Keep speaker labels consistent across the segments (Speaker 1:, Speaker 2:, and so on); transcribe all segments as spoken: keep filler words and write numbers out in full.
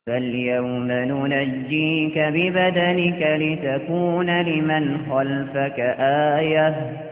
Speaker 1: فاليوم ننجيك ببدنك لتكون لمن خلفك آية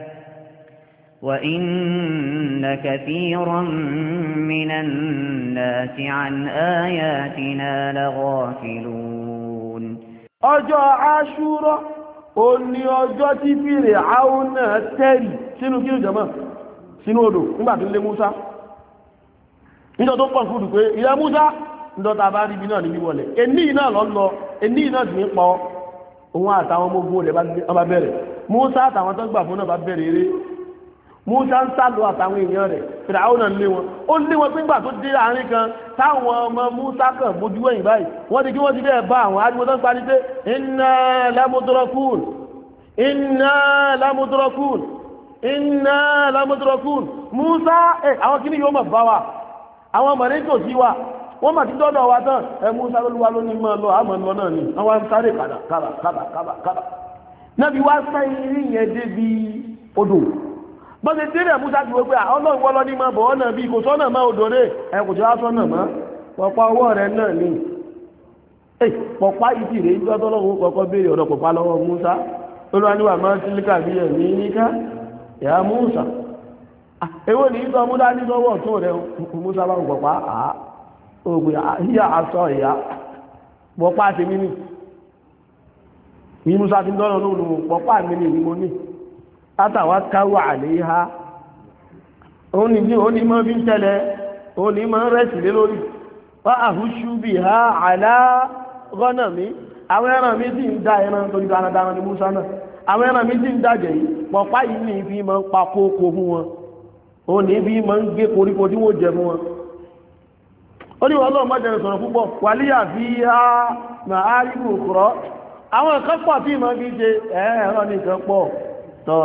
Speaker 1: وإن كثيرا من الناس عن آياتنا لغافلون.
Speaker 2: ọjọ́ Àṣúrà ó ní ọjọ́ tí Fíráúnà tẹ̀rì sínú kí ló jẹ́mọ́ sínú odò nígbàtí lé Músá níjọ́ tó pọ̀ fúdù pé ilẹ̀ Músá ńdọ́ta bá rí ibi náà níbi wọlé ẹni náà lọ lọ ẹni náà sì ní pọ̀ òun àtàwọn ọmọ ogun rẹ̀ bá bẹ̀rẹ̀ Músá àtàwọn tó gbà fún náà bá bẹ̀rẹ̀ eré Músá ń sálọ àtàwọn èèyàn rẹ̀ Fíráúnà lé wọn ó lé wọn pínpà tó dé àárín kan táwọn ọmọ Músá kan bójú ẹ̀yìn báyìí wọ́n ti kí wọ́n ti bẹ́ẹ̀ bá àwọn ariwo tó ń parí pé inna lamudrakun inna lamudrakun inna lamudrakun Músá ẹ̀ àwọn kìíní yóò mọ̀ bá wa àwọn mọ̀rẹ́ tó sí wa wọ́n mà ti dọ́dọ̀ wa tán ẹ Músá lólúwa ló ní mọ́ lọ àmọ́ lọ náà ni àwọn sáré kàdà kàdà kàdà kàdà kàdà náà bí wá sáyé yẹn débi odò bọ́sẹ̀ tí rẹ̀ Músá ti wọ́n pé ọlọ́run wọ́lọ́ ní máa bọ̀ ọ́nà bí kò sọ́nà máa odò rẹ̀ ẹkùn tí wá sọ́nà máa pọ̀pá ọwọ́ rẹ̀ náà ní pọ̀pá ìdí rẹ̀ ìjọ́ tọ́lọ́run kọ́kọ́ béèrè ọ̀rọ̀ pọ̀pá lọ́wọ́ Músá olúwaníwà máa ti líkà bí ẹ̀ ní níká ìyá Músá èwo ní ìtọ́ múdá ní sọ́wọ́ tó rẹ̀ Músá bá ń pọ̀pá ògbè ìyá aṣọ ìyá pọ̀pá ti mímí ní Músá ti dọ́nà lóòrùn pọ̀pá mímí ní mo ní látàwà káwà àléhá òun ni ó ní mọ́ bí ń tẹ́lẹ̀ òun ní mọ́ rẹ̀sì lé lórí wá àhúṣú bí ha àlá gọ́nà mi àwọn ẹran mi sì ń dá ẹran torí dáradára ní Músá náà àwọn ẹran mi sì ń dájẹ̀ yìí pọ̀pá yìí ní ibi mọ́ ń pa kókó fún wọn òun ní ibi mọ́ ń gé koríko tí wọ́n jẹ fún wọn ó ní wọ́n lọ́wọ́ mọ́jẹ̀ sọ̀rọ̀ púpọ̀ wàlíyà fi ha máa rí bùkúrọ́ àwọn nǹkan pọ̀ tí ìmọ̀ fi ṣe ẹ̀ẹ́rọ ní nǹkan pọ̀ tọ́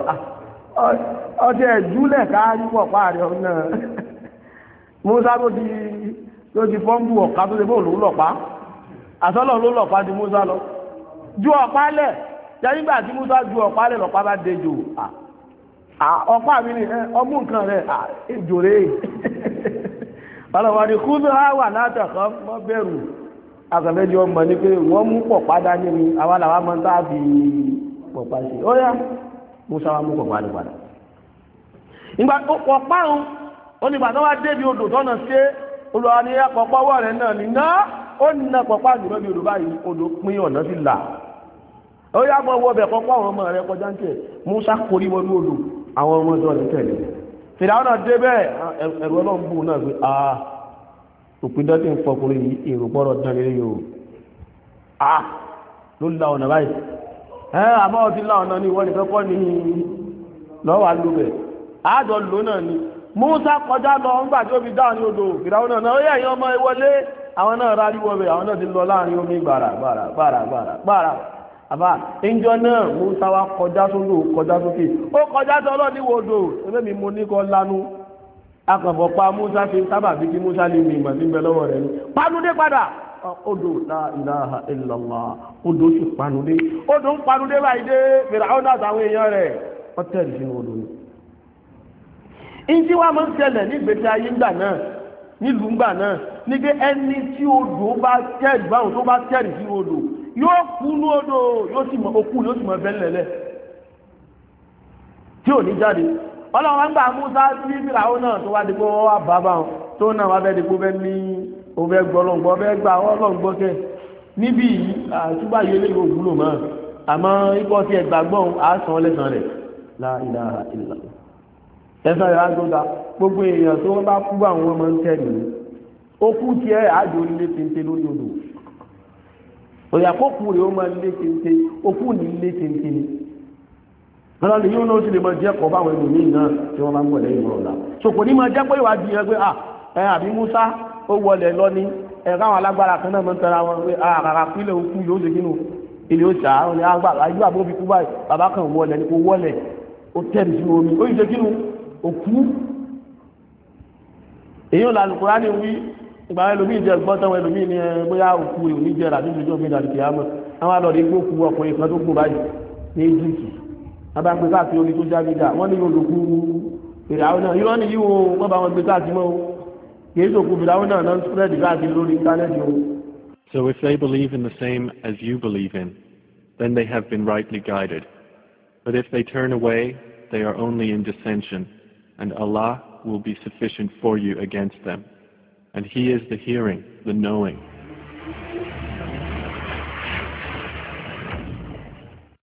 Speaker 2: ọdí ẹ̀júlẹ̀ káàrí pọ̀ páàrí ọ̀nà Músá ló di fọ́nbù ọ̀ká tó lè bó òun lọ̀pá àtọ́lọ̀ ló lọ̀pá di Músá lọ ju ọ̀pá lẹ̀ jẹ́ nígbà tí Músá ju ọ̀pá lẹ̀ lọ̀pá bá dejò ọ̀pá mi ni ọmú nǹkan rẹ̀ ejò rẹ̀ ọlọ́wọ́ ni kúrò wà látàkọ́ mọ́ bẹ̀rù àkàlẹ́jọ ọmọ ní pé wọ́n mú pọ̀pá dání ni àwọn làwọn máa ń tàbí pọ̀pá sí ó yá Músá wá mú pọ̀pá ní padà ìgbà tó pọ̀pá òun ó ní ìgbà tó wá débi odò tọ́nà sí olùwà ní pọ̀pá ọwọ́ rẹ̀ náà ní ná ó nà pọ̀pá jùlọ bí odò báyìí odò pín ọ̀nà sí là ó yá mọ́ wọ́ bẹ̀ pọ̀pá àwọn ọmọ rẹ̀ kọjá ń tẹ̀ Músá korí wọnú odò àwọn ọmọ ọjọ́ rẹ̀ tẹ̀lé Fìràwọ́n náà dé bẹ́ẹ̀ ẹ̀rọ ọlọ́run bù náà pé ah òpin dọ́tí ń fọkùnrin yìí èrò gbọ́dọ̀ dán lé yìí o ah ló la ọ̀nà báyìí ẹ́ àmọ́ ọtí la ọ̀nà ní ìwọ nìkan kọ́ ní lọ́wọ́ alúbẹ̀ àádọ́ lò náà ni Músá kọjá lọ ńgbà tí ó fi dáhùn ní odò Fìràwọ́n náà ó yẹ ẹ̀yìn ọmọ ìwọlé àwọn náà rárí wọbẹ̀ àwọn náà ti lọ láàrin omi gbàrà gbàrà gbàrà gbàrà gbàrà àbá ìjọ náà Músá wá kọjá sódò kọjá sókè ó kọjá sọ́lọ́ ní odò ẹgbẹ́ mi mo ní kọ́ lánú akọ̀bọ̀ pa Músá fi sábà bí kí Músá lè mi ìmọ̀ sí ń bẹ lọ́wọ́ rẹ̀ ní panudé padà odò la ilaha illallah odò sì panudé odò ń panudé báyìí dé Fíráúnà náà àtàwọn èèyàn rẹ̀ wọ́n tẹ̀lé sínú odò ní. ìdí wa máa ń ṣẹlẹ̀ ní ìgbésí ayé ńgbà náà nílùú ńgbà náà ní pé ẹni tí odò bá tẹ̀lé báwọn tó bá tẹ̀lé sí odò yóò kú ní odò yóò sì mọ okú yóò sì mọ bẹ́ẹ̀ lẹ́lẹ̀ tí ò ní jáde ọlọ́run ń gbà Músá sí Fíráúnà náà tó wá di pé wọ́n wá bàbá wọn tó náà wá bẹ́ẹ̀ di pé bẹ́ẹ̀ ní ọbẹ̀ gbọ́lọ́ngbọ́ bẹ́ẹ̀ gbà ọlọ́ngbọ́ kẹ́ níbi àtúbà yẹlé yóò wúlò mọ́ àmọ́ ikọ́ tí ẹ gbàgbọ́n àásán lẹ́sàn rẹ̀ la ilaha illallah ẹ̀sán rẹ̀ àjọta gbogbo èèyàn tó wọ́n bá kú àwọn ọmọ ń tẹ̀lé okú tí ẹ àjò ilé téńté lórí odò òyà kókù rẹ̀ ó máa lé téńté okú ní ilé téńté ni ọlọ́ni yóò náà sì lè máa jẹ́ kọ́ báwọn ènìyàn náà tí wọ́n bá ń wọ̀ lẹ́yìn wọn ọ̀la ṣòkò ní máa jẹ́ pé ìwádìí yẹn pé ẹ àbí Músá ó wọlé lọ ní ẹ̀ka àwọn alágbára kan náà máa ń tẹ́ra wọn pé àkàrà pílẹ̀ òkú yóò ṣe kínú ilé ó ṣá ó ní agbára ayé àbó fi kú báyìí bàbá kan wọlé ní kó wọlé ó tẹ̀lé sínú omi ó yìí ṣe kínú òkú èyí ò lálùkù rá ní wí ìgbà ẹlòmíì jẹ gbọ́n tán ẹlòmíì ní bóyá òkú rẹ̀ ò ní jẹ́ ràdí ìjọba ìdàlùkì àmọ́ àwọn àlọ́ọ̀dẹ́ gbókù ọkùnrin kan tó kù báyìí ní Egypt abágbé káàkiri orí tó jábídà wọ́n ní olùkú Fíráúnà náà irọ́ ní yíò wọ́n bá wọn gbé káàkiri mọ́ kìí sòkú Fíráúnà náà náà spread káàkiri lórí íńtánẹ́ẹ̀tì o
Speaker 3: So if they believe in the same as you believe in, then they have been rightly guided. But if they turn away, they are only in dissension, and Allah will be sufficient for you against them. And He is the hearing, the knowing.